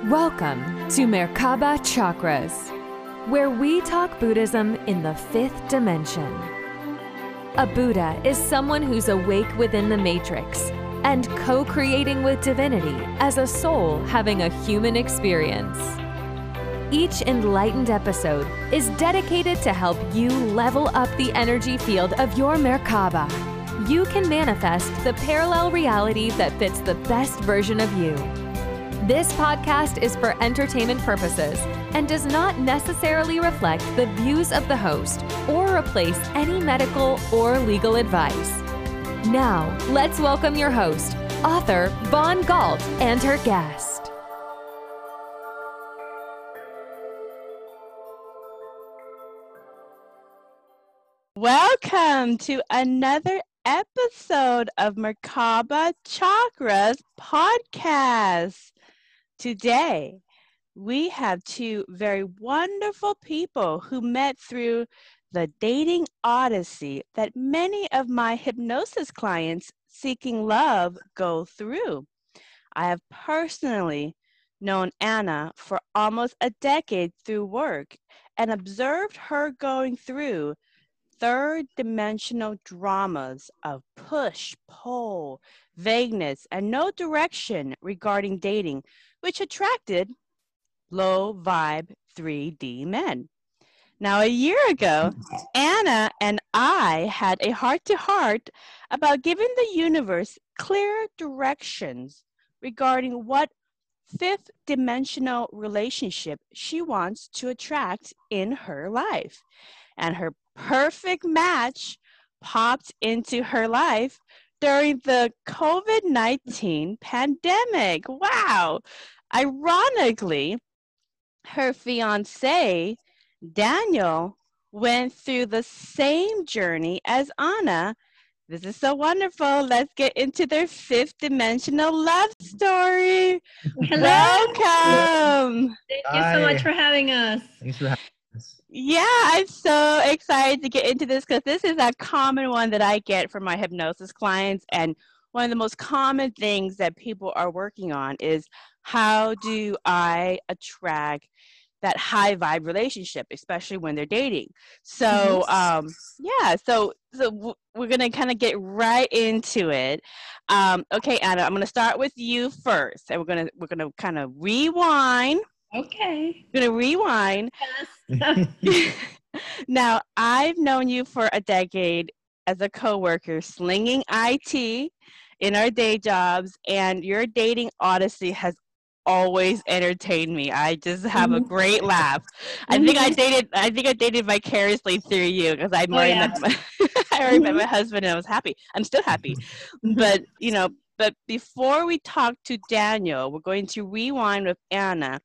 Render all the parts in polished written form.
Welcome to Merkaba Chakras, where we talk Buddhism in the fifth dimension. A Buddha is someone who's awake within the matrix and co-creating with divinity as a soul having a human experience. Each enlightened episode is dedicated to help you level up the energy field of your Merkaba. You can manifest the parallel reality that fits the best version of you. This podcast is for entertainment purposes and does not necessarily reflect the views of the host or replace any medical or legal advice. Now, let's welcome your host, author Vaughn Galt, and her guest. Welcome to another episode of Merkaba Chakras podcast. Today, we have two very wonderful people who met through the dating odyssey that many of my hypnosis clients seeking love go through. I have personally known Anna for almost a decade through work and observed her going through third-dimensional dramas of push, pull, vagueness, and no direction regarding dating, which attracted low-vibe 3D men. Now, a year ago, Anna and I had a heart-to-heart about giving the universe clear directions regarding what fifth-dimensional relationship she wants to attract in her life. And her perfect match popped into her life during the COVID-19 pandemic. Wow. Ironically, her fiance, Daniel, went through the same journey as Anna. This is so wonderful. Let's get into their fifth dimensional love story. Hello. Welcome. Thank you so much for having us. Thanks for having us. Yeah, I'm so excited to get into this because this is a common one that I get from my hypnosis clients. And one of the most common things that people are working on is how do I attract that high vibe relationship, especially when they're dating. So, so we're going to kind of get right into it. Okay, Anna, I'm going to start with you first. And we're going to kind of rewind. Okay. I'm going to rewind. Yes. Now, I've known you for a decade as a coworker, slinging IT in our day jobs, and your dating odyssey has always entertained me. I just have a great laugh. I think I dated vicariously through you because I already met my husband and I was happy. I'm still happy. But before we talk to Daniel, we're going to rewind with Anna.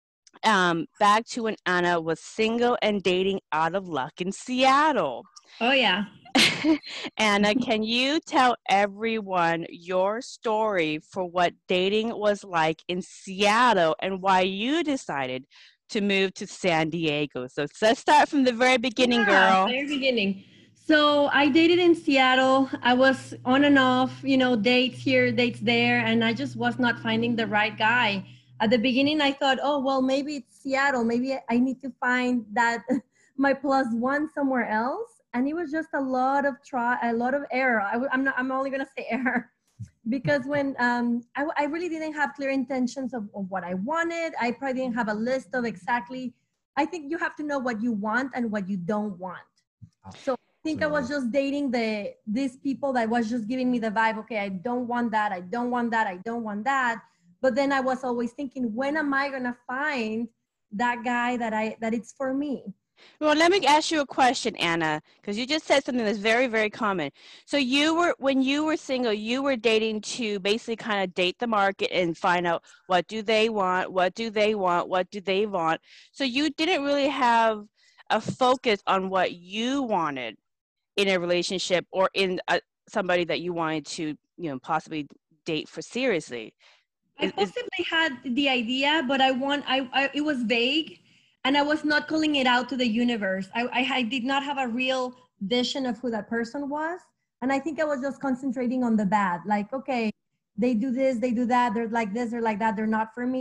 Back to when Anna was single and dating out of luck in Seattle. Oh, yeah. Anna, can you tell everyone your story for what dating was like in Seattle and why you decided to move to San Diego? So let's start from the very beginning, girl. Very beginning. So I dated in Seattle. I was on and off, dates here, dates there, and I just was not finding the right guy. At the beginning, I thought, oh, well, maybe it's Seattle. Maybe I need to find that my plus one somewhere else. And it was just a lot of error. I'm only going to say error because when I really didn't have clear intentions of what I wanted. I probably didn't have a list of exactly. I think you have to know what you want and what you don't want. So I think I was just dating these people that was just giving me the vibe. Okay, I don't want that. I don't want that. I don't want that. But then I was always thinking, when am I going to find that guy that it's for me? Well, let me ask you a question, Anna, because you just said something that's very, very common. So when you were single, you were dating to basically kind of date the market and find out what do they want, what do they want, what do they want. So you didn't really have a focus on what you wanted in a relationship or in somebody that you wanted to, possibly date for seriously. I possibly had the idea, but it was vague. And I was not calling it out to the universe. I did not have a real vision of who that person was. And I think I was just concentrating on the bad. Like, okay, they do this, they do that. They're like this, they're like that. They're not for me.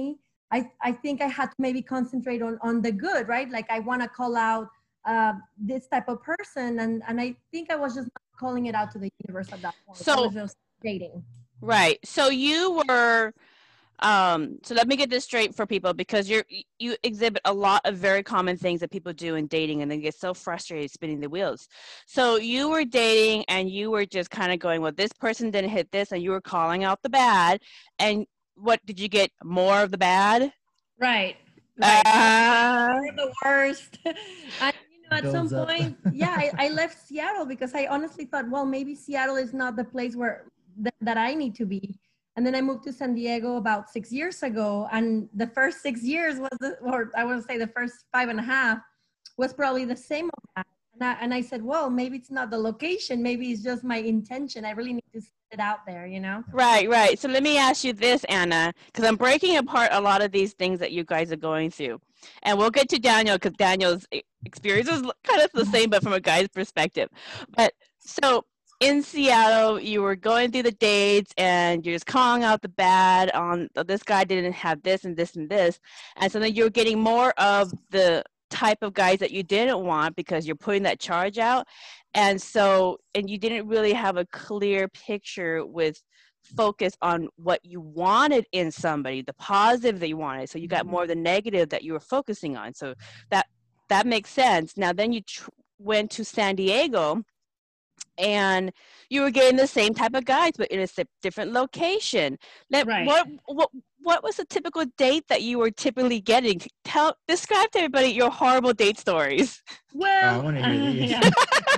I think I had to maybe concentrate on the good, right? Like I want to call out this type of person, and I think I was just not calling it out to the universe at that point. I So was just dating. right. So you were so let me get this straight for people, because you exhibit a lot of very common things that people do in dating, and they get so frustrated spinning the wheels. So you were dating and you were just kind of going, well, this person didn't hit this, and you were calling out the bad. And what did you get? More of the bad? Right. Right. Uh, We're the worst. And at some Builds up. point, yeah, I left Seattle because I honestly thought, well, maybe Seattle is not the place where that I need to be. And then I moved to San Diego about 6 years ago. And the first 6 years was, or I would say the first 5.5 was probably the same of that. And I said, well, maybe it's not the location. Maybe it's just my intention. I really need to set it out there, right, right. So let me ask you this, Anna, because I'm breaking apart a lot of these things that you guys are going through. And we'll get to Daniel, because Daniel's experience is kind of the same, but from a guy's perspective. But so in Seattle, you were going through the dates and you're just calling out the bad on, oh, this guy didn't have this and this and this. And so then you're getting more of the type of guys that you didn't want because you're putting that charge out. And so, and you didn't really have a clear picture with focus on what you wanted in somebody, the positive that you wanted. So you got more of the negative that you were focusing on. So that makes sense. Now then you went to San Diego, and you were getting the same type of guys, but in a different location. Right. What was a typical date that you were typically getting? Describe to everybody your horrible date stories. Well, I want to hear these. yeah.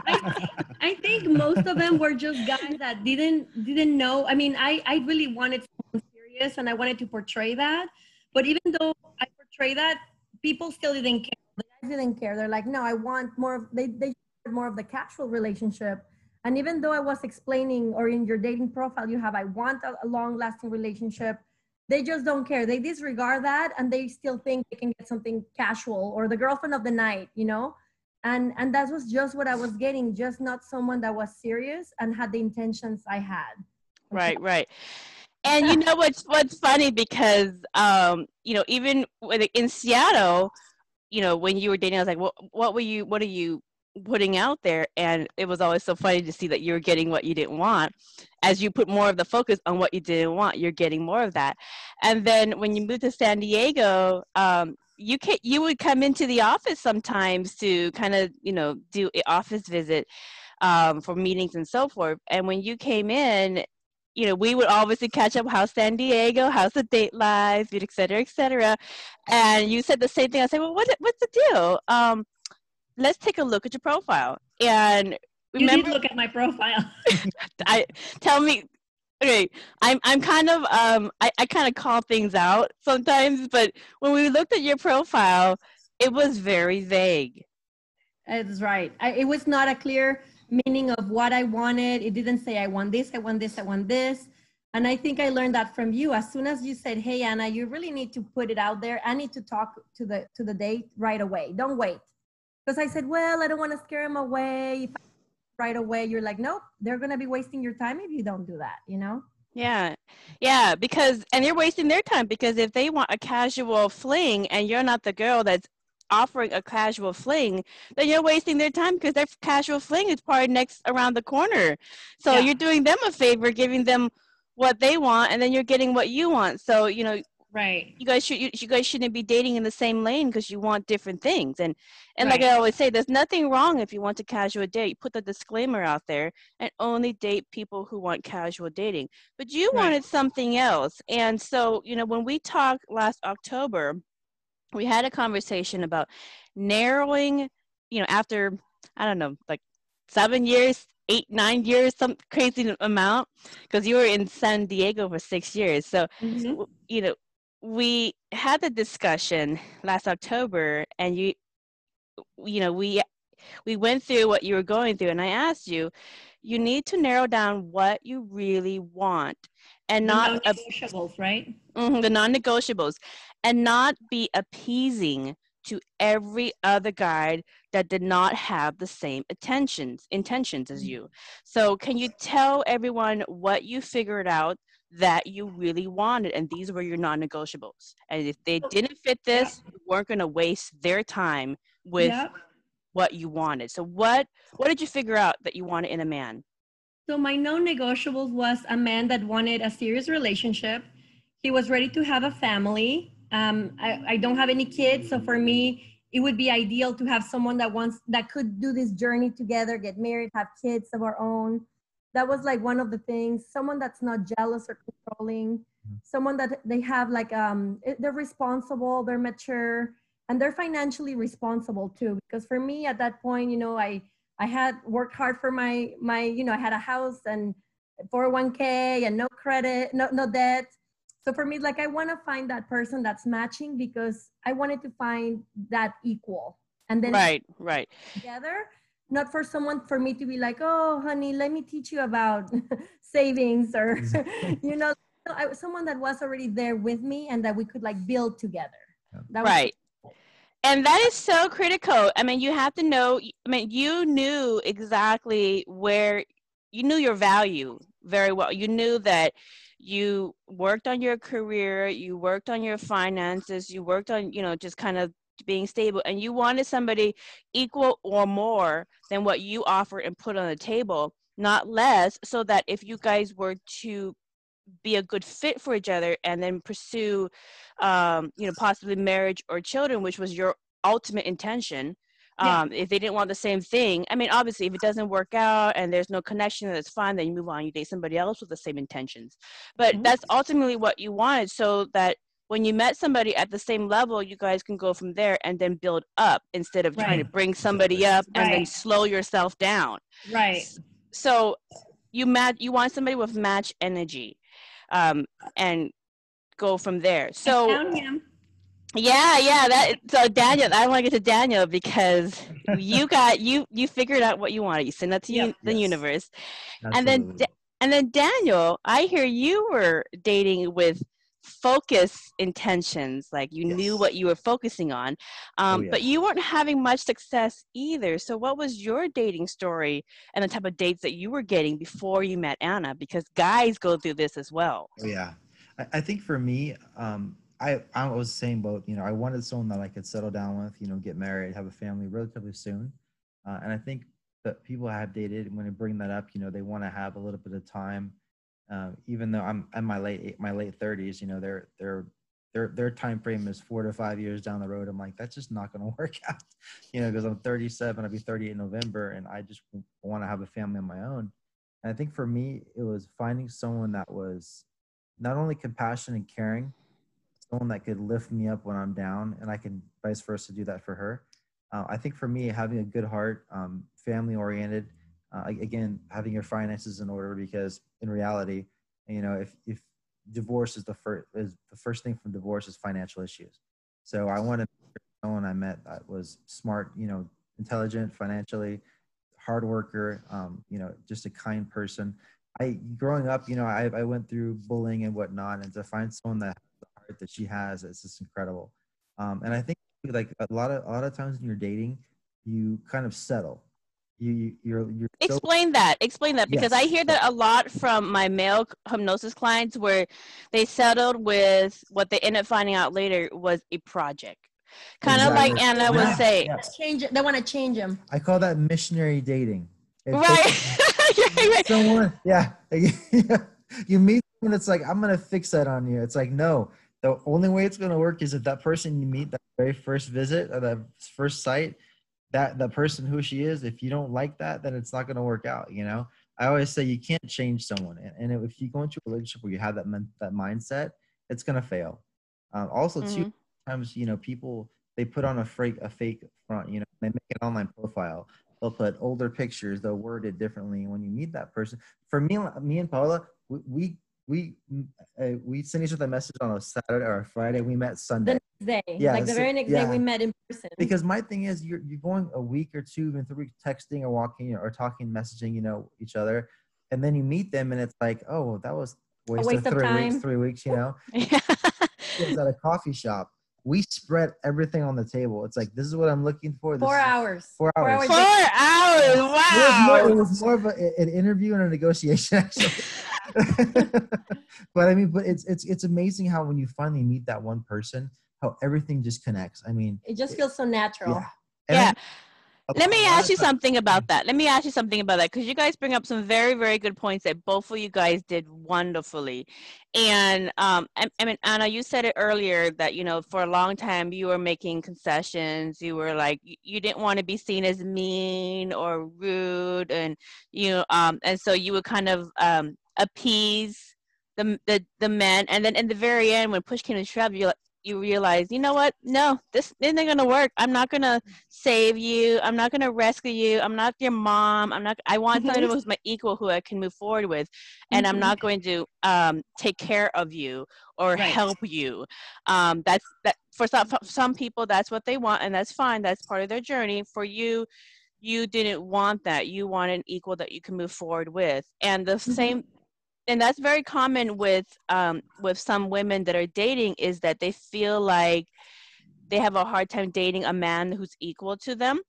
I think most of them were just guys that didn't know. I mean, I really wanted someone serious, and I wanted to portray that. But even though I portray that, people still didn't care. The guys didn't care. They're like, no, I want more of, they wanted more of the casual relationship. And even though I was explaining, or in your dating profile you have, I want a long-lasting relationship, they just don't care. They disregard that, and they still think they can get something casual or the girlfriend of the night, And that was just what I was getting, just not someone that was serious and had the intentions I had. Right, right. And you know what's funny, because even in Seattle, when you were dating, I was like, well, what are you putting out there? And it was always so funny to see that you were getting what you didn't want. As you put more of the focus on what you didn't want, you're getting more of that. And then when you moved to San Diego, you would come into the office sometimes to kind of do an office visit for meetings and so forth. And when you came in, we would obviously catch up. How's San Diego? How's the date life? Et cetera, et cetera. And you said the same thing. I said, well, what's the deal? Let's take a look at your profile. And remember, you did look at my profile. Tell me. Okay, I'm kind of I kind of call things out sometimes, but when we looked at your profile, it was very vague. That's right. It was not a clear meaning of what I wanted. It didn't say I want this, I want this, I want this. And I think I learned that from you. As soon as you said, hey, Anna, you really need to put it out there. I need to talk to the date right away. Don't wait. Because I said, well, I don't want to scare him away. If I right away, you're like, nope, they're going to be wasting your time if you don't do that, Yeah, because, and you're wasting their time, because if they want a casual fling and you're not the girl that's offering a casual fling, then you're wasting their time, because their casual fling is probably next around the corner. So you're doing them a favor, giving them what they want, and then you're getting what you want. So, right. You guys shouldn't be dating in the same lane, because you want different things. And Right. Like I always say, there's nothing wrong if you want to casual date. Put the disclaimer out there and only date people who want casual dating. But you Right. wanted something else. And so, when we talked last October, we had a conversation about narrowing, after, I don't know, like 7 years, 8, 9 years, some crazy amount, because you were in San Diego for 6 years. So, Mhm. We had the discussion last October, and we went through what you were going through, and I asked you, you need to narrow down what you really want, and The not non-negotiables, right? the non-negotiables, and not be appeasing to every other guy that did not have the same intentions as you. So can you tell everyone what you figured out that you really wanted, and these were your non-negotiables? And if they didn't fit this, you weren't going to waste their time with what you wanted. So what did you figure out that you wanted in a man? So my non-negotiables was a man that wanted a serious relationship. He was ready to have a family. I don't have any kids, so for me, it would be ideal to have someone that could do this journey together, get married, have kids of our own. That was like one of the things. Someone that's not jealous or controlling. Someone that they have like they're responsible, they're mature, and they're financially responsible too. Because for me at that point, I had worked hard for my I had a house and 401k and no credit, no debt. So for me, like, I want to find that person that's matching, because I wanted to find that equal. And then right together, not for someone for me to be like, oh, honey, let me teach you about savings or, someone that was already there with me and that we could like build together. Right. And that is so critical. I mean, you have to know, you knew exactly where, you knew your value very well. You knew that you worked on your career, you worked on your finances, you worked on, just kind of being stable, and you wanted somebody equal or more than what you offered and put on the table, not less, so that if you guys were to be a good fit for each other and then pursue possibly marriage or children, which was your ultimate intention, if they didn't want the same thing, I mean, obviously if it doesn't work out and there's no connection, that's fine, then you move on, you date somebody else with the same intentions. But that's ultimately what you wanted, so that when you met somebody at the same level, you guys can go from there and then build up, instead of trying to bring somebody up and then slow yourself down. So you want somebody with match energy, and go from there. So so Daniel, I want to get to Daniel, because you figured out what you wanted. You sent that to the universe. Absolutely. And then Daniel, I hear you were dating with focus intentions, like you knew what you were focusing on, but you weren't having much success either. So what was your dating story and the type of dates that you were getting before you met Anna? Because guys go through this as well. I think for me, I was the same boat. I wanted someone that I could settle down with, get married, have a family relatively soon. And I think that people I have dated, when I bring that up, they want to have a little bit of time. Even though I'm in my late 30s, their time frame is 4 to 5 years down the road. I'm like, that's just not going to work out, because I'm 37, I'll be 38 in November, and I just want to have a family on my own. And I think for me, it was finding someone that was not only compassionate and caring, someone that could lift me up when I'm down, and I can vice versa do that for her. I think for me, having a good heart, family oriented, again, having your finances in order, because in reality, if divorce is the first thing from divorce is financial issues. So I wanted someone I met that was smart, intelligent, financially, hard worker, just a kind person. Growing up, I went through bullying and whatnot, and to find someone that has the heart that she has, it's just incredible. And I think like a lot of times when you're dating, you kind of settle. You're explain that because I hear that a lot from my male hypnosis clients, where they settled with what they ended up finding out later was a project, kind of like Anna was saying. Change it. They want to change them. I call that missionary dating. Right. Someone, you meet someone that's like, I'm gonna fix that on you. It's like, no, the only way it's gonna work is if that person you meet that very first visit or that first sight, that person who she is, if you don't like that, then it's not going to work out. I always say you can't change someone. And if you go into a relationship where you have that mindset, it's going to fail. Also too, sometimes, people, they put on a fake front, they make an online profile. They'll put older pictures, they'll word it differently. When you meet that person, for me and Paula, we sent each other a message on a Saturday or a Friday. We met Sunday. The next day, the very next day we met in person. Because my thing is, you're going a week or two, even 3 weeks texting or walking or talking, messaging, each other, and then you meet them, and it's like, oh, that was a waste of 3 weeks. It was at a coffee shop. we spread everything on the table. It's like, this is what I'm looking for. This 4 is hours. 4 hours. 4 hours. Wow. It was more of an interview and a negotiation, actually. But I mean, but it's amazing how when you finally meet that one person, how everything just connects. I mean, It just feels so natural. yeah. And Yeah. I- Let me ask you something about that. Because you guys bring up some very, very good points that both of you guys did wonderfully. And I mean, Anna, you said it earlier that, you know, for a long time you were making concessions. You were like, you didn't want to be seen as mean or rude, and and so you would kind of appease the men, and then in the very end, when push came to shove, you realize, you know what? No, this isn't gonna work. I'm not gonna save you. I'm not gonna rescue you. I'm not your mom. I want somebody who's my equal, who I can move forward with, and I'm not going to take care of you or help you. That for some people, that's what they want, and that's fine. That's part of their journey. For you, you didn't want that. You want an equal that you can move forward with, and the same. And that's very common with some women that are dating, is that they feel like they have a hard time dating a man who's equal to them.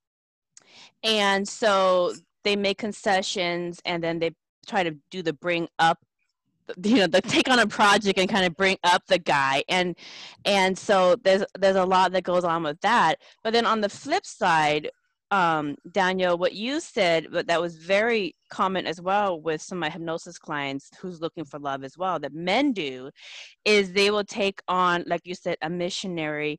And so they make concessions, and then they try to do the bring up, they take on a project and kind of bring up the guy. And so there's a lot that goes on with that. But then on the flip side, Daniel, what you said, but that was very common as well with some of my hypnosis clients who's looking for love as well, that men do, is they will take on, like you said, a missionary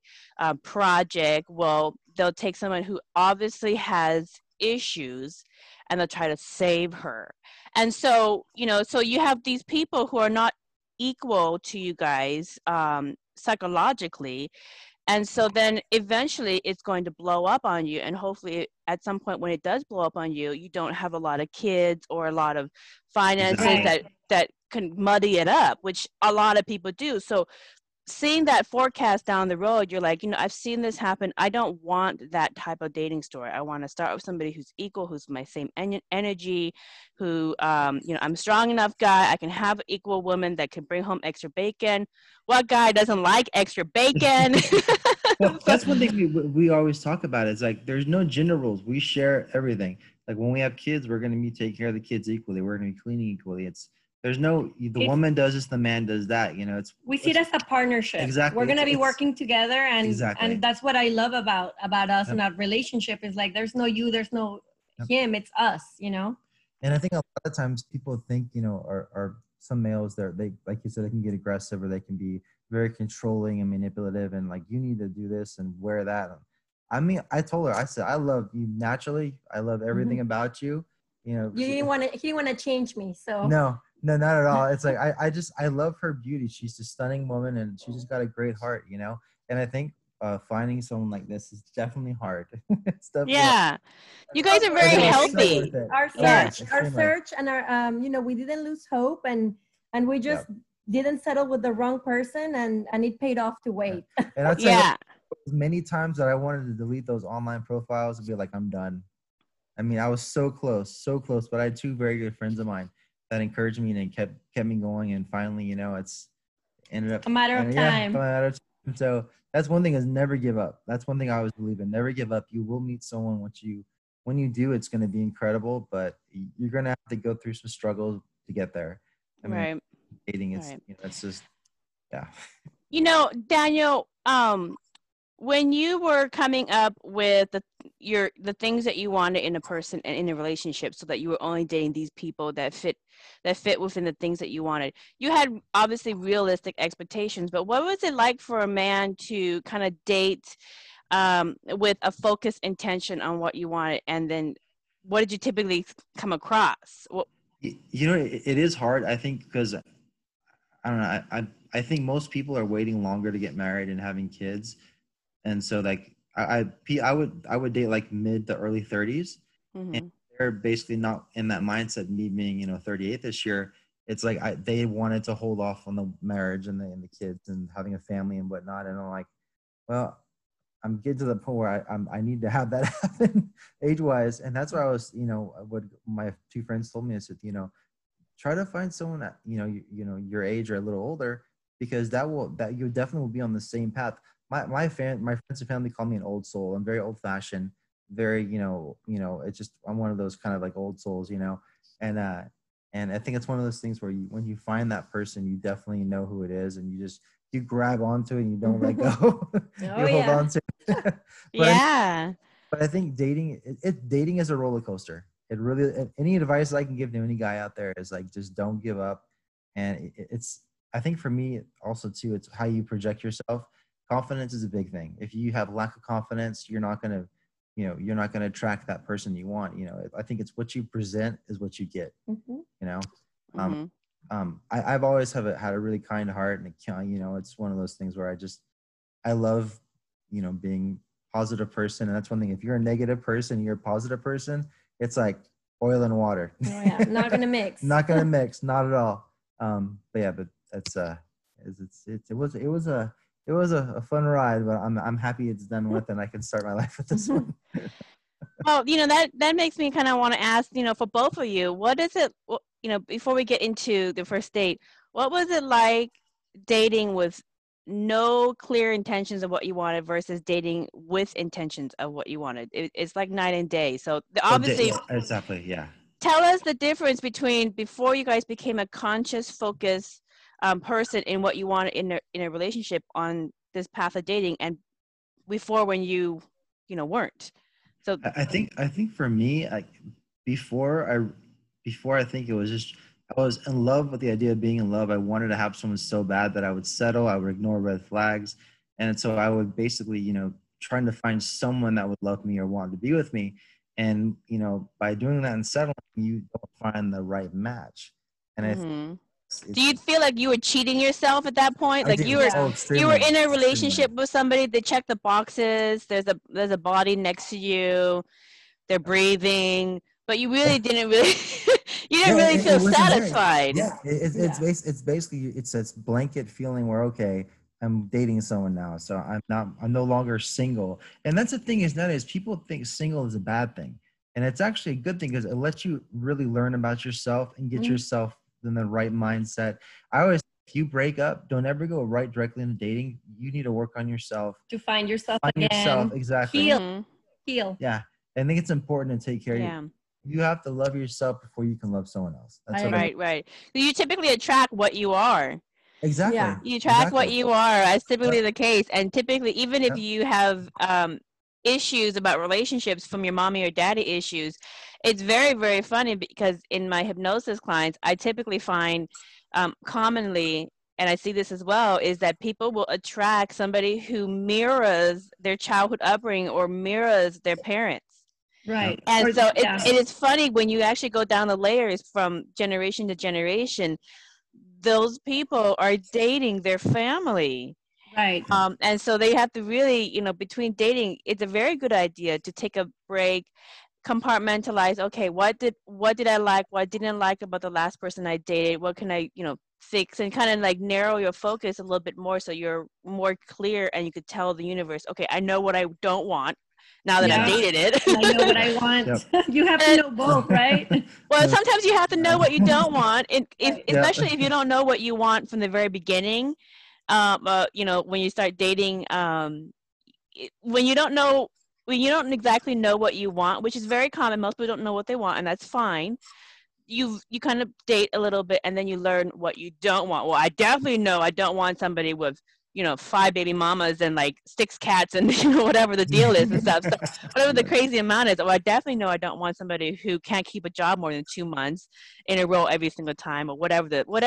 project. Well, they'll take someone who obviously has issues, and they'll try to save her. And so, so you have these people who are not equal to you guys psychologically. And so then eventually it's going to blow up on you. And hopefully at some point when it does blow up on you, you don't have a lot of kids or a lot of finances that can muddy it up, which a lot of people do. So seeing that forecast down the road, you're like, I've seen this happen. I don't want that type of dating story. I want to start with somebody who's equal, who's my same energy, who, I'm a strong enough guy. I can have an equal woman that can bring home extra bacon. What guy doesn't like extra bacon? Well, that's one thing we always talk about. It's like, there's no gender rules. We share everything. Like when we have kids, we're going to be taking care of the kids equally. We're going to be cleaning equally. There's no, the woman does this, the man does that. We see it as a partnership. Exactly. We're going to be working together. And that's what I love about us and our relationship, is like, there's no you, there's no him, it's us, And I think a lot of times people think, are some males, they, like you said, they can get aggressive, or they can be very controlling and manipulative, and like, you need to do this and wear that. I mean, I told her, I said, I love you naturally. I love everything about you. He didn't want to change me. So no, not at all. It's like, I love her beauty. She's a stunning woman, and she's just got a great heart, And I think finding someone like this is definitely hard. It's definitely hard. You guys are very healthy. Our search and our, we didn't lose hope, and we just didn't settle with the wrong person, and it paid off to wait. And I'll tell you, many times that I wanted to delete those online profiles and be like, I'm done. I mean, I was so close, but I had two very good friends of mine that encouraged me and kept me going. And finally, it's ended up a matter of time. So that's one thing, is never give up. That's one thing I always believe in. Never give up. You will meet someone when you do, it's going to be incredible, but you're going to have to go through some struggles to get there. I mean, dating is, it's just, Daniel, when you were coming up with the things that you wanted in a person and in a relationship, so that you were only dating these people that fit within the things that you wanted, you had obviously realistic expectations, but what was it like for a man to kind of date with a focused intention on what you wanted? And then what did you typically come across? It is hard, I think, because I don't know, I think most people are waiting longer to get married and having kids. And so like I would date like mid to early 30s, and they're basically not in that mindset. Me being 38 this year, it's like they wanted to hold off on the marriage and the kids and having a family and whatnot. And I'm like, well, I'm getting to the point where I need to have that happen age-wise. And that's why I was, what my two friends told me, I said, try to find someone that your age or a little older, because that you definitely will be on the same path. my friends and family call me an old soul. I'm very old fashioned, very, it's just, I'm one of those kind of like old souls, and I think it's one of those things where when you find that person, you definitely know who it is, and you grab onto it and you don't let go. You hold on to it. but Yeah. I think dating is a roller coaster. It really, any advice I can give to any guy out there is like, just don't give up. And it's, I think for me also too, it's how you project yourself. Confidence is a big thing. If you have lack of confidence, you're not going to attract that person you want. I think it's what you present is what you get, Mhm. I've always had a really kind heart, and it's one of those things where I love, being a positive person. And that's one thing. If you're a negative person, you're a positive person, it's like oil and water. Oh, yeah. Not gonna mix. Not gonna mix, not at all. But that's it was a fun ride, but I'm happy it's done with, and I can start my life with this one. Well, that makes me kind of want to ask, for both of you, what is it, before we get into the first date, what was it like dating with no clear intentions of what you wanted versus dating with intentions of what you wanted? It's like night and day. So obviously, Yeah, exactly. Yeah. tell us the difference between before you guys became a conscious, focused person in what you wanted in a relationship on this path of dating, and before when you weren't. So I think for me, before I think it was just, I was in love with the idea of being in love. I wanted to have someone so bad that I would settle, I would ignore red flags. And so I would basically, trying to find someone that would love me or want to be with me. And, by doing that and settling, you don't find the right match. And I think mhm. it's, Do you feel like you were cheating yourself at that point? Like you were Yeah. you were in a extremely. relationship with somebody, they check the boxes, there's a body next to you, they're breathing, but you really didn't really you didn't really feel It wasn't there. satisfied. Yeah, it's basically it's this blanket feeling where, okay, I'm dating someone now, so I'm no longer single. And that's the thing is people think single is a bad thing, and it's actually a good thing because it lets you really learn about yourself and get yourself in the right mindset. I always, if you break up, don't ever go right directly into dating. You need to work on yourself. To find yourself Find again. yourself, exactly. Heal. Mhm. Heal. Yeah, I think it's important to take care of you. Yeah. You have to love yourself before you can love someone else. That's what Right. You typically attract what you are. exactly. Yeah. You track what you are. That's typically Yep. the case. And typically, even if Yep. you have issues about relationships from your mommy or daddy issues, it's very, very funny because in my hypnosis clients, I typically find commonly, and I see this as well, is that people will attract somebody who mirrors their childhood upbringing or mirrors their parents. Right. And so Yeah. it is funny when you actually go down the layers from generation to generation, those people are dating their family. Right. And so they have to really, between dating, it's a very good idea to take a break, compartmentalize. Okay, what did I like? What didn't like about the last person I dated? What can I, fix, and kind of like narrow your focus a little bit more so you're more clear and you could tell the universe, okay, I know what I don't want now that I've dated it. And I know what I want. Yep. You have to know both, right? Well, sometimes you have to know what you don't want, Right. especially if you don't know what you want from the very beginning. When you start dating, when you don't exactly know what you want, which is very common, most people don't know what they want, and that's fine. You kind of date a little bit, and then you learn what you don't want. Well, I definitely know I don't want somebody with 5 baby mamas and like 6 cats and whatever the deal is and stuff. So whatever the crazy amount is, I definitely know I don't want somebody who can't keep a job more than 2 months in a row every single time, or whatever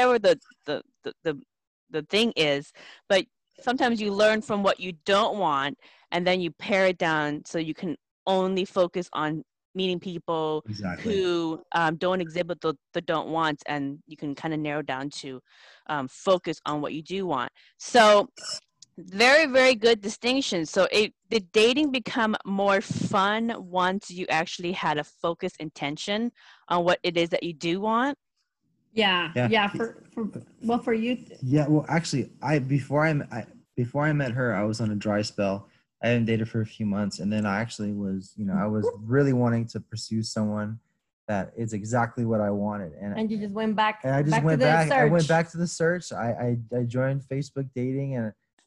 the thing is. But sometimes you learn from what you don't want, and then you pare it down so you can only focus on meeting people Exactly. who don't exhibit the don't wants, and you can kind of narrow down to focus on what you do want. So very, very good distinction. So did dating become more fun once you actually had a focused intention on what it is that you do want? Yeah. For you. Yeah, well, actually, before I met her, I was on a dry spell. I hadn't dated for a few months, and then I actually was, I was really wanting to pursue someone that is exactly what I wanted, And you just went back. and I just back went to the back. I went search. back to the search. I joined Facebook dating, and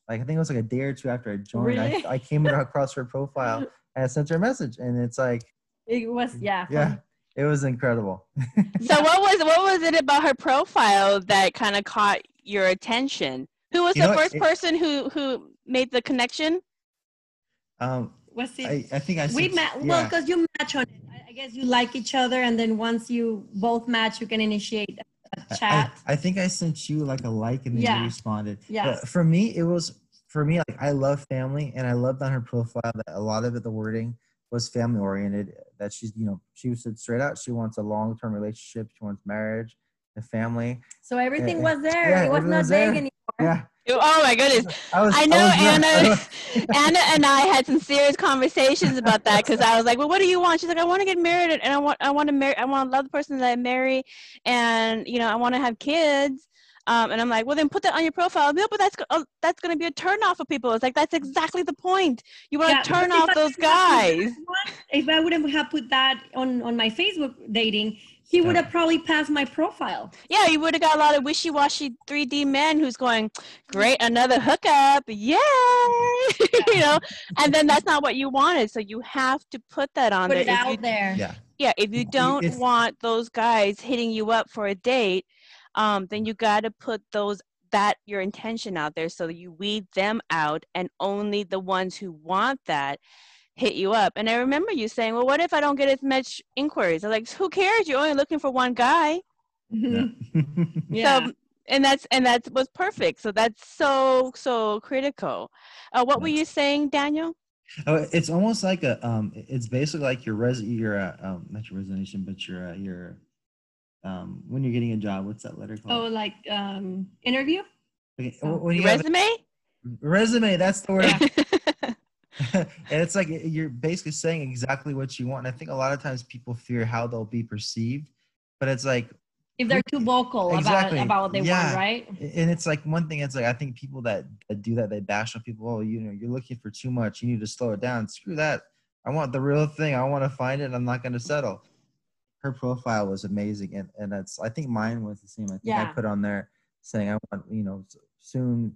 Like I think it was like a day or two after I joined. Really? I came across her profile and I sent her a message, and it's like, It was, yeah. yeah, it was incredible. So what was it about her profile that kind of caught your attention? Who was the first person who made the connection? Was it? I think I We met. Well, because you match on it. I guess you like each other, and then once you both match, you can initiate a chat. I think I sent you like a like, and then you responded. Yeah. But for me, like I love family, and I loved on her profile that a lot of it, the wording was family oriented. That she's, she said straight out she wants a long-term relationship, she wants marriage, a family. So everything was there. Yeah, it was not vague anymore. Yeah. Oh my goodness! I know Anna and I had some serious conversations about that, because I was like, "Well, what do you want?" She's like, "I want to get married, and I want to marry. I want to love the person that I marry, and I want to have kids." And I'm like, "Well, then put that on your profile." No, but that's going to be a turnoff for people. It's like, that's exactly the point. You want to turn off those guys. If I wouldn't have put that on my Facebook dating, he would have probably passed my profile. Yeah, you would have got a lot of wishy-washy 3D men who's going, great, another hookup, yay! And then that's not what you wanted. So you have to put that on there. Put it out there. Yeah. Yeah, if you don't want those guys hitting you up for a date, then you got to put your intention out there, so you weed them out, and only the ones who want that hit you up. And I remember you saying, well, what if I don't get as much inquiries? I'm like, who cares? You're only looking for one guy. Yeah. So, and that was perfect. So that's so critical. What were you saying, Daniel? Oh, it's almost like it's basically like not your resignation, but your when you're getting a job, what's that letter called? Oh, like interview? Okay. When you resume? Resume, that's the word. And it's like you're basically saying exactly what you want. And I think a lot of times people fear how they'll be perceived, but it's like, if they're too vocal about what they want, right? And it's like one thing, it's like I think people that do that, they bash on people. Oh, you're looking for too much. You need to slow it down. Screw that. I want the real thing. I want to find it, and I'm not going to settle. Her profile was amazing, and that's, I think mine was the same. I think I put on there saying I want soon,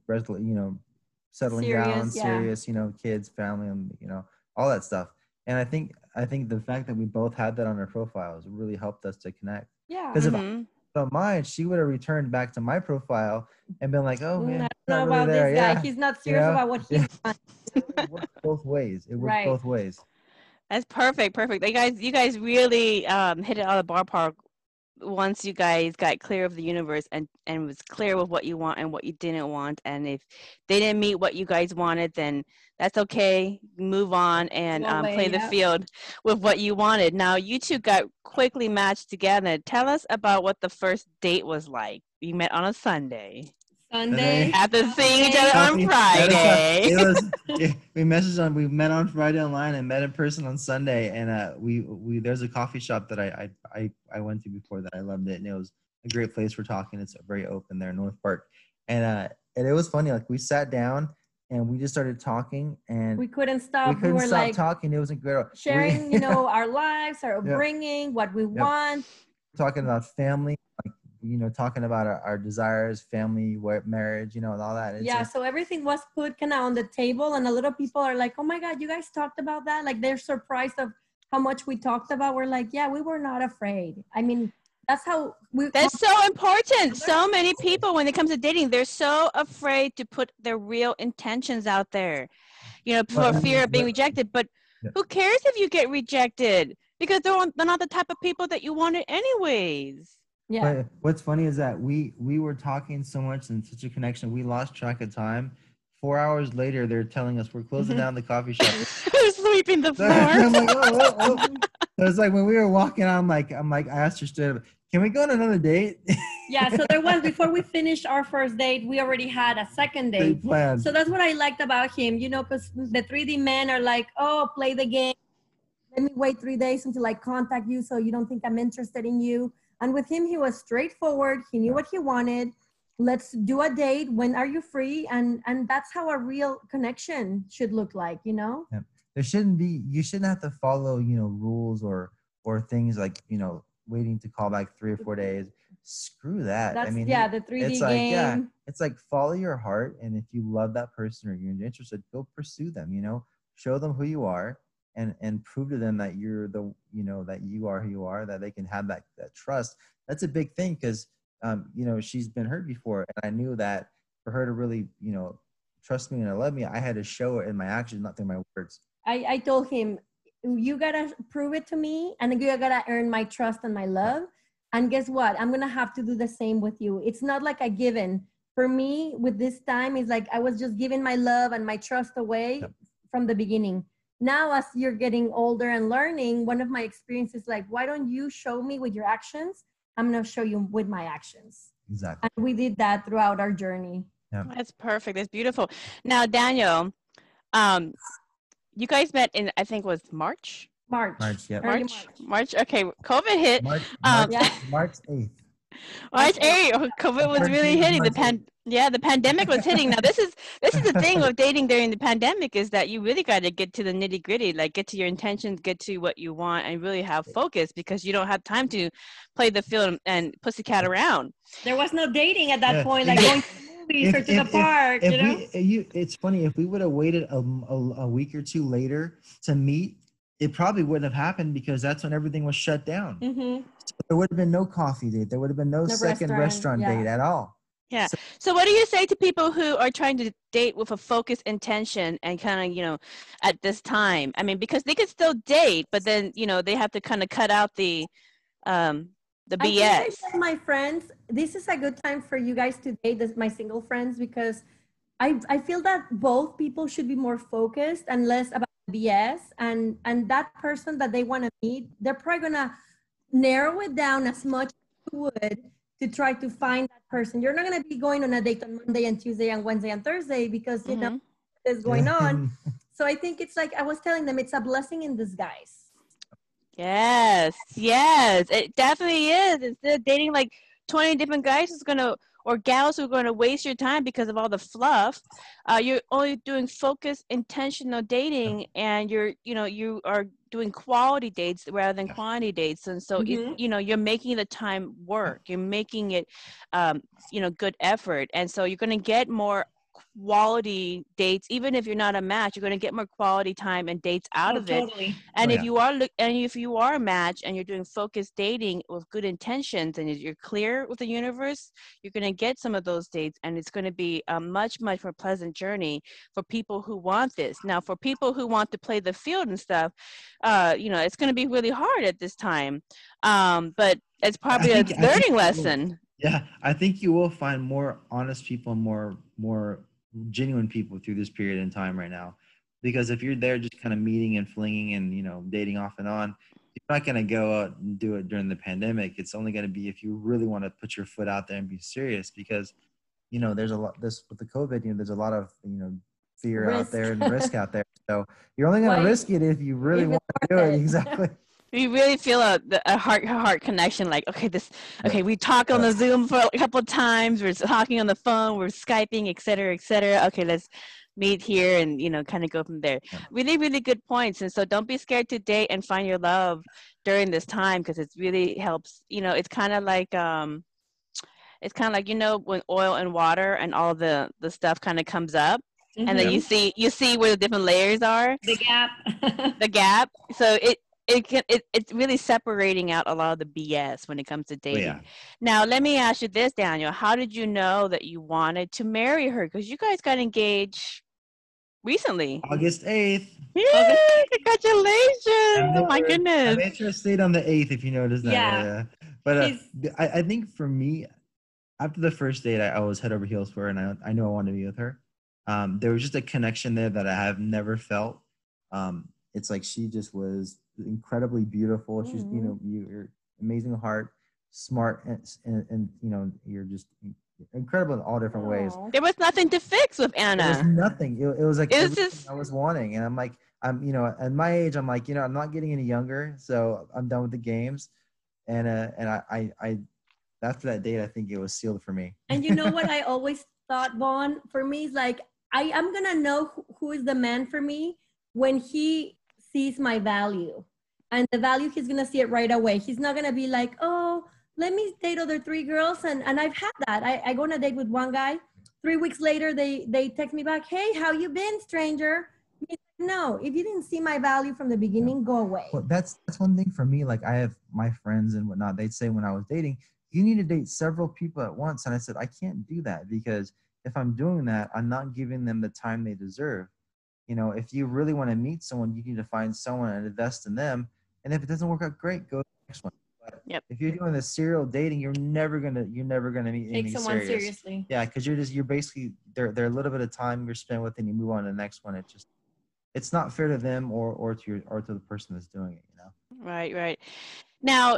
settling down, serious, kids, family, and all that stuff. And I think the fact that we both had that on our profiles really helped us to connect. Yeah. Because if I don't mind, she would have returned back to my profile and been like, "Oh man, I don't know about this guy. He's not serious about what he wants." It worked both ways. Both ways. That's perfect. You guys really hit it out of the ballpark once you guys got clear of the universe and was clear with what you want and what you didn't want. And if they didn't meet what you guys wanted, then that's okay. Move on and play the field with what you wanted. Now, you two got quickly matched together. Tell us about what the first date was like. You met on a Sunday. After seeing each other on Friday. We met on Friday online and met in person on Sunday. And we there's a coffee shop that I went to before that. I loved it, and it was a great place for talking. It's very open there in North Park, and it was funny. Like we sat down and we just started talking, and we couldn't stop. We were like talking. It was incredible. Sharing, our lives, our upbringing, what we want. Talking about family. Talking about our desires, family, marriage, and all that. So everything was put kind of on the table, and a lot of people are like, oh my God, you guys talked about that? Like they're surprised of how much we talked about. We're like, yeah, we were not afraid. I mean, that's so important. So many people, when it comes to dating, they're so afraid to put their real intentions out there, for fear of being rejected. But who cares if you get rejected? Because they're not the type of people that you wanted anyways. Yeah. But what's funny is that we were talking so much and such a connection, we lost track of time. 4 hours later, they're telling us we're closing down the coffee shop. We're sweeping the floor. I'm like, oh. So it's like when we were walking, I'm like, I asked her straight up, can we go on another date? Yeah. So there was, before we finished our first date, we already had a second date. Planned. So that's what I liked about him, because the 3D men are like, oh, play the game. Let me wait 3 days until I contact you so you don't think I'm interested in you. And with him, he was straightforward. He knew what he wanted. Let's do a date. When are you free? And that's how a real connection should look like, Yeah. You shouldn't have to follow, rules or things like, waiting to call back 3 or 4 days. screw that. That's I mean, the 3D it's like, game. yeah, it's like follow your heart. And if you love that person or you're interested, go pursue them, show them who you are and prove to them that you're that you are who you are, that they can have that trust. That's a big thing because, she's been hurt before. And I knew that for her to really, trust me and love me, I had to show it in my actions, not through my words. I told him, you gotta prove it to me, and you gotta earn my trust and my love. And guess what? I'm gonna have to do the same with you. It's not like a given. For me, with this time, it's like I was just giving my love and my trust away from the beginning. Now, as you're getting older and learning, one of my experiences, like, why don't you show me with your actions? I'm gonna show you with my actions. Exactly. And we did that throughout our journey. Yeah. That's perfect. That's beautiful. Now, Daniel, you guys met in, I think, was March? March. Yeah. March. Okay. COVID hit. March 8th. March 8th. COVID was really hitting. The pandemic was hitting. Now, this is the thing with dating during the pandemic, is that you really got to get to the nitty gritty, like get to your intentions, get to what you want, and really have focus, because you don't have time to play the field and pussycat around. There was no dating at that point, like going to the movies or to the park. It's funny, if we would have waited a week or two later to meet, it probably wouldn't have happened, because that's when everything was shut down. Mm-hmm. So there would have been no coffee date. There would have been no second restaurant date at all. Yeah. So what do you say to people who are trying to date with a focused intention and kind of, at this time? I mean, because they could still date, but then, they have to kind of cut out the BS. I tell my friends, this is a good time for you guys to date, my single friends, because I feel that both people should be more focused and less about BS, and that person that they want to meet, they're probably gonna narrow it down as much as you would to try to find that person. You're not gonna be going on a date on Monday and Tuesday and Wednesday and Thursday, because what's going on. So I think it's like I was telling them, it's a blessing in disguise. Yes, it definitely is. Instead of dating like 20 different guys or gals who are going to waste your time because of all the fluff, you're only doing focused, intentional dating, and you are doing quality dates rather than quantity dates. And so, you're making the time work. You're making it, good effort. And so you're going to get more quality dates. Even if you're not a match, you're going to get more quality time and dates out of it. And if you are a match and you're doing focused dating with good intentions and you're clear with the universe, you're going to get some of those dates, and it's going to be a much more pleasant journey for people who want this. Now, for people who want to play the field and stuff, it's going to be really hard at this time, but it's probably a learning lesson. Yeah, I think you will find more honest people, more genuine people through this period in time right now. Because if you're there just kind of meeting and flinging and, dating off and on, you're not going to go out and do it during the pandemic. It's only going to be if you really want to put your foot out there and be serious, because, there's a lot, with the COVID, there's a lot of, fear out there and risk out there. So you're only going to risk it if you really want to do it. Exactly. We really feel a heart connection. Like, we talk on the Zoom for a couple of times. We're talking on the phone. We're Skyping, et cetera, et cetera. Okay, let's meet here and, kind of go from there. Yeah. Really, really good points. And so don't be scared to date and find your love during this time, because it really helps. It's kind of like, when oil and water and all the stuff kind of comes up. Mm-hmm. And then you see where the different layers are. The gap. So it's really separating out a lot of the BS when it comes to dating. Oh, yeah. Now, let me ask you this, Daniel. How did you know that you wanted to marry her? Because you guys got engaged recently. August 8th. Yay! Congratulations! Oh, my goodness. I made sure I stayed on the 8th, if you noticed that. Yeah. But I think for me, after the first date, I was head over heels for her, and I knew I wanted to be with her. There was just a connection there that I have never felt. It's like she just was incredibly beautiful. She's, you're amazing heart, smart, and you're just incredible in all different ways. There was nothing to fix with Anna. There was nothing. It was like I was wanting, and I'm like, at my age, I'm like, I'm not getting any younger, so I'm done with the games, and I after that date, I think it was sealed for me. And you know what I always thought, Vaughn, for me is like, I'm gonna know who is the man for me when he sees my value. And the value, he's going to see it right away. He's not going to be like, oh, let me date other 3 girls. And I've had that. I go on a date with one guy. 3 weeks later, they text me back, hey, how you been, stranger? No, if you didn't see my value from the beginning, go away. Well, that's one thing for me. Like I have my friends and whatnot. They'd say when I was dating, you need to date several people at once. And I said, I can't do that because if I'm doing that, I'm not giving them the time they deserve. You know, if you really want to meet someone, you need to find someone and invest in them. And if it doesn't work out, great, go to the next one. But if you're doing the serial dating, you're never gonna meet Take anything someone serious. seriously. Yeah, because you're basically they're a little bit of time you're spent with, and you move on to the next one. It's not fair to them or to the person that's doing it. You know. Right. Now,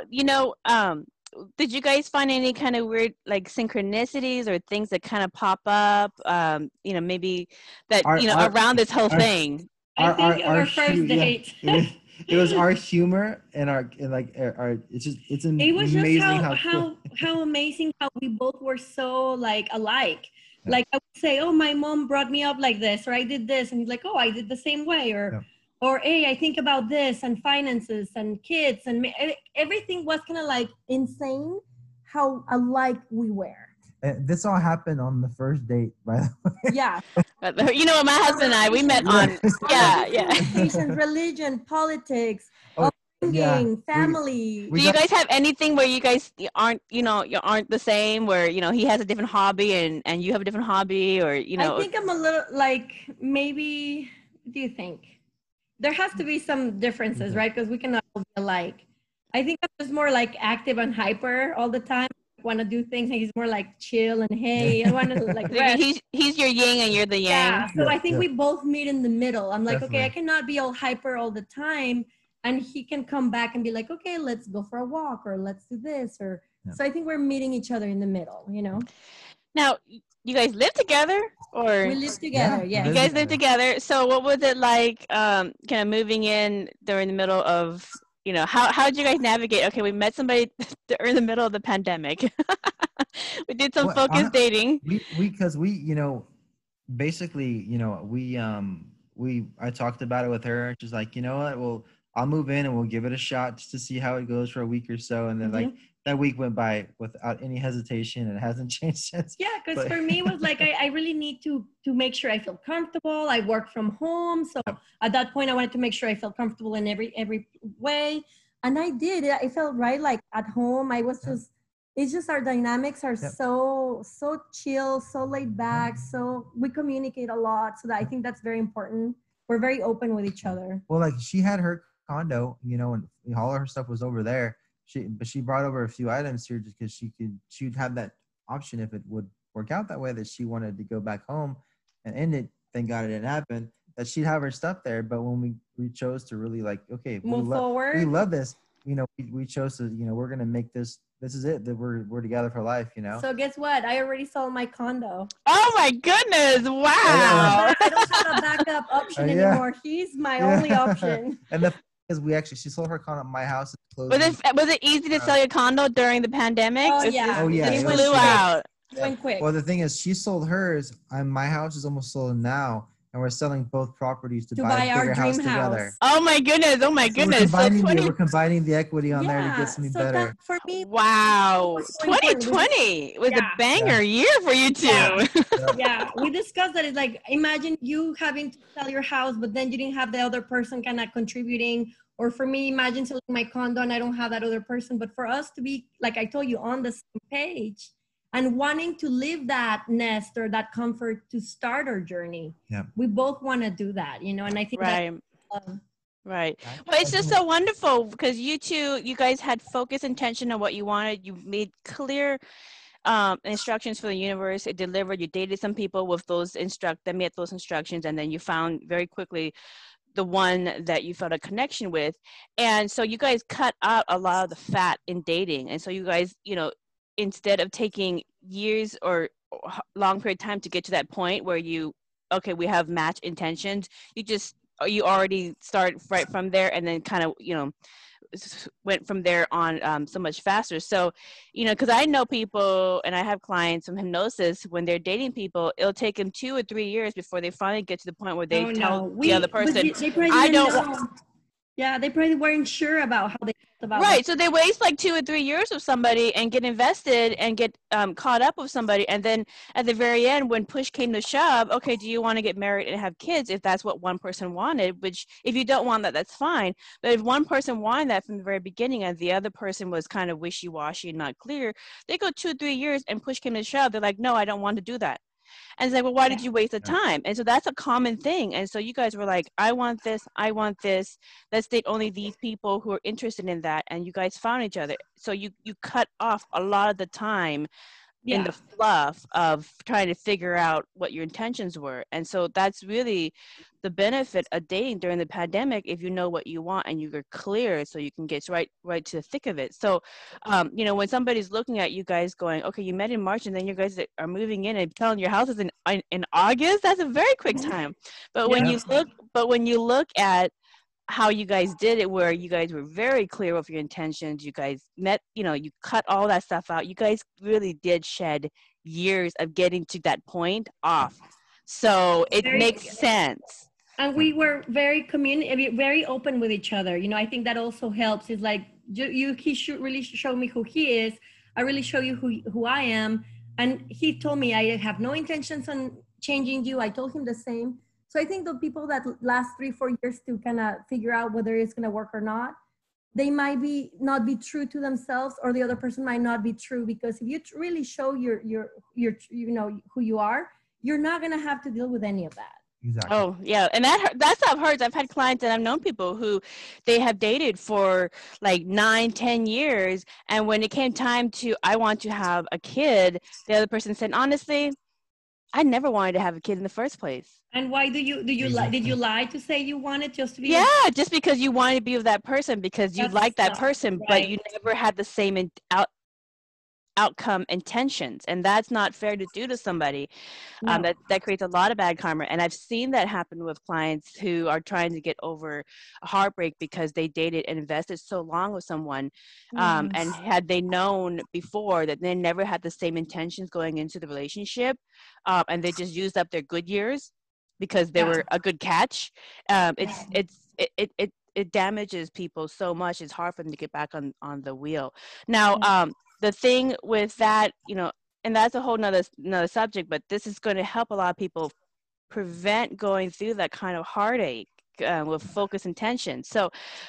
did you guys find any kind of weird like synchronicities or things that kind of pop up? Maybe that around this whole thing. I think our first date. Yeah. It was our humor and our it's amazing. It was just how amazing how we both were so like alike. Yeah. Like I would say, oh, my mom brought me up like this, or I did this, and he's like, oh, I did the same way, or hey, I think about this and finances and kids and everything was kind of like insane how alike we were. This all happened on the first date, by the way. Yeah. My husband and I, we met on, religion, politics, family. Do you guys have anything where you guys aren't the same, where, he has a different hobby and you have a different hobby, or, I think I'm a little like, maybe, what do you think? There has to be some differences, right? Because we cannot all be alike. I think I'm just more like active and hyper all the time. Want to do things, and he's more like chill and hey, I want to like rest. He's your yin and you're the yang. So I think we both meet in the middle. I'm like, okay, I cannot be all hyper all the time, and he can come back and be like, okay, let's go for a walk, or let's do this, or so I think we're meeting each other in the middle, Now, you guys live together, or we live together? Yeah, you guys live together. So what was it like, kind of moving in during the middle of? How did you guys navigate? Okay, we met somebody in the middle of the pandemic. We did some focused dating. Because basically, I talked about it with her. She's like, you know what? Well, I'll move in and we'll give it a shot just to see how it goes for a week or so. And then like that week went by without any hesitation, and it hasn't changed since. Yeah, because for me it was like I really need to make sure I feel comfortable. I work from home, so at that point I wanted to make sure I felt comfortable in every way, and I did. I felt right, like at home. I was just. It's just our dynamics are so chill, so laid back. So we communicate a lot. So that I think that's very important. We're very open with each other. Well, like she had her condo, and all her stuff was over there. But she brought over a few items here just because she'd have that option if it would work out that way, that she wanted to go back home and end it. Thank God it didn't happen. That she'd have her stuff there. But when we chose to really like, okay, move forward. We love this. We chose to, we're gonna make this. This is it. That we're together for life. So guess what? I already sold my condo. Oh my goodness! Wow. I don't have a backup option anymore. He's my only option. And because she sold her condo at my house. Was it easy to sell your condo during the pandemic? Oh yeah. It flew out. It went quick. Well, the thing is, she sold hers, and my house is almost sold now, and we're selling both properties to buy a bigger house together. Oh my goodness! Oh my goodness! We're combining the equity on there to get something better. For me, wow, 2020 was a banger year for you two. Yeah, we discussed that. It's like, imagine you having to sell your house, but then you didn't have the other person kind of contributing. Or for me, imagine selling my condo and I don't have that other person. But for us to be, like I told you, on the same page and wanting to live that nest or that comfort to start our journey. Yeah. We both want to do that, and I think right. Right. Well, it's just so wonderful because you guys had focused intention on what you wanted. You made clear instructions for the universe. It delivered. You dated some people with those that met those instructions, and then you found very quickly the one that you felt a connection with. And so you guys cut out a lot of the fat in dating. And so you guys, instead of taking years or long period of time to get to that point where we have match intentions, you already start right from there, and then kind of, went from there on so much faster. So, because I know people and I have clients from hypnosis, when they're dating people, it'll take them 2 or 3 years before they finally get to the point where they tell the other person, Yeah, they probably weren't sure about how they felt about Right. that. So they waste like 2 or 3 years with somebody and get invested and get caught up with somebody. And then at the very end, when push came to shove, okay, do you want to get married and have kids if that's what one person wanted? Which if you don't want that, that's fine. But if one person wanted that from the very beginning and the other person was kind of wishy-washy and not clear, they go 2 or 3 years and push came to shove. They're like, no, I don't want to do that. And it's like, well, why did you waste the time? And so that's a common thing. And so you guys were like, I want this, I want this. Let's date only these people who are interested in that. And you guys found each other. So you cut off a lot of the time in Yeah. the fluff of trying to figure out what your intentions were. And so that's really the benefit of dating during the pandemic, if you know what you want and you're clear, so you can get right to the thick of it. So you know, when somebody's looking at you guys going, okay, you met in March and then you guys are moving in and telling your house is in August, that's a very quick time. But when you look at how you guys did it, where you guys were very clear of your intentions, you guys met, you know, you cut all that stuff out, you guys really did shed years of getting to that point off, so it makes sense. And we were very open with each other. You know, I think that also helps. It's like he should really show me who he is. I really show you who I am. And he told me I have no intentions on changing you. I told him the same. So I think the people that last 3-4 years to kind of figure out whether it's going to work or not, they might not be true to themselves, or the other person might not be true, because if you really show your you know who you are, you're not going to have to deal with any of that. Exactly. Oh yeah, and that stuff hurts. I've had clients and I've known people who they have dated for like 9-10 years, and when it came time to, I want to have a kid, the other person said, honestly, I never wanted to have a kid in the first place. And why did you lie to say you wanted just to be? Yeah, just because you wanted to be with that person because you like that person, right. but you never had the same outcome intentions, and that's not fair to do to somebody. No. That creates a lot of bad karma, and I've seen that happen with clients who are trying to get over a heartbreak because they dated and invested so long with someone, and had they known before that they never had the same intentions going into the relationship, and they just used up their good years because they were a good catch. It damages people so much. It's hard for them to get back on the wheel. Now, the thing with that, you know, and that's a whole nother subject, but this is going to help a lot of people prevent going through that kind of heartache with focus and tension. So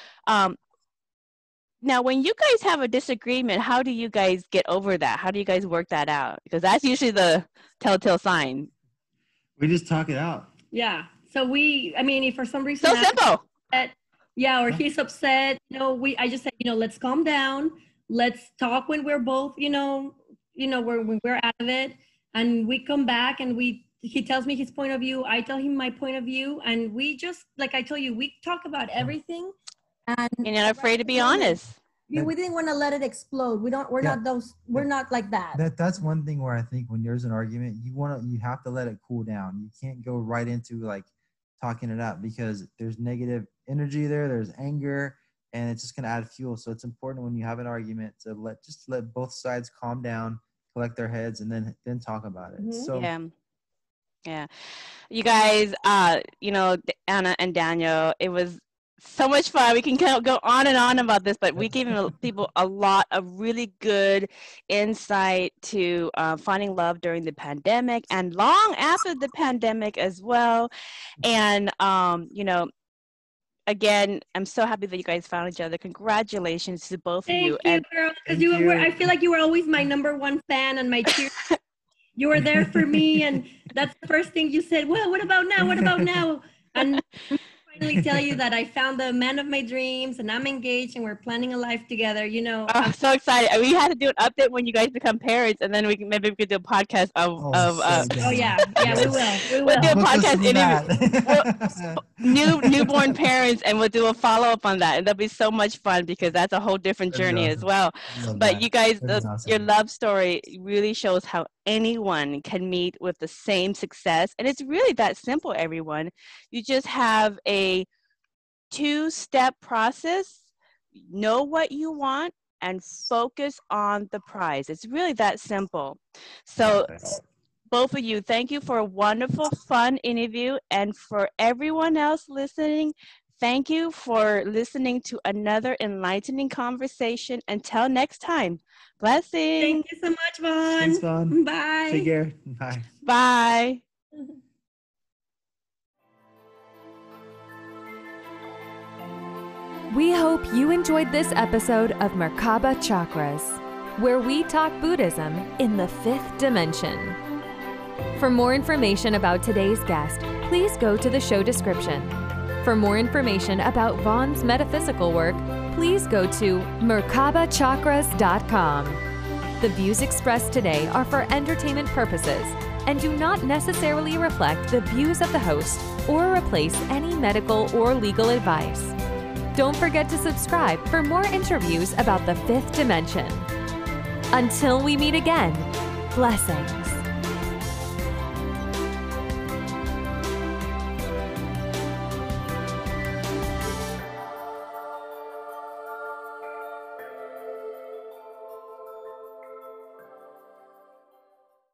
now when you guys have a disagreement, how do you guys get over that? How do you guys work that out? Because that's usually the telltale sign. We just talk it out. Yeah. So I mean, if for some reason, so simple. Or he's upset, you know, I just said, you know, let's calm down. Let's talk when we're both, when we're out of it, and we come back and he tells me his point of view. I tell him my point of view, and we just, like I told you, we talk about everything. And you're not afraid to be honest. We didn't want to let it explode. We're not like that. That's one thing where I think when there's an argument, you have to let it cool down. You can't go right into like talking it out, because there's negative energy there's anger, and it's just going to add fuel. So it's important when you have an argument to let both sides calm down, collect their heads, and then talk about it. So yeah, you guys, Anna and Daniel, it was so much fun. We can go on and on about this, but we gave people a lot of really good insight to finding love during the pandemic and long after the pandemic as well. And again, I'm so happy that you guys found each other. Congratulations to both of you. Thank you, girl. Because I feel like you were always my number one fan and my cheer. You were there for me, and that's the first thing you said. Well, what about now? What about now? And finally tell you that I found the man of my dreams, and I'm engaged, and we're planning a life together. You know, I'm so excited. We had to do an update when you guys become parents, and then maybe we could do a podcast of. We will. We'll do a podcast newborn parents, and we'll do a follow up on that, and that'll be so much fun because that's a whole different journey as well. But you guys, your love story really shows how anyone can meet with the same success, and it's really that simple. Everyone, you just have a 2-step process. Know what you want and focus on the prize. It's really that simple. So both of you, thank you for a wonderful, fun interview, and for everyone else listening, thank you for listening to another enlightening conversation. Until next time, blessings. Thank you so much, Vaughn. Thanks, Vaughn. Bye. Take care. Bye. Bye. We hope you enjoyed this episode of Merkaba Chakras, where we talk Buddhism in the fifth dimension. For more information about today's guest, please go to the show description. For more information about Vaughn's metaphysical work, please go to merkabachakras.com. The views expressed today are for entertainment purposes and do not necessarily reflect the views of the host or replace any medical or legal advice. Don't forget to subscribe for more interviews about the fifth dimension. Until we meet again, blessings.